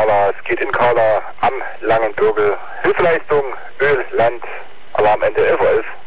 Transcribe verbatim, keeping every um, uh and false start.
Carla, es geht in Carla am Langenbürgel. Hilfeleistung, Öl, Land, aber am Ende elf Uhr elf.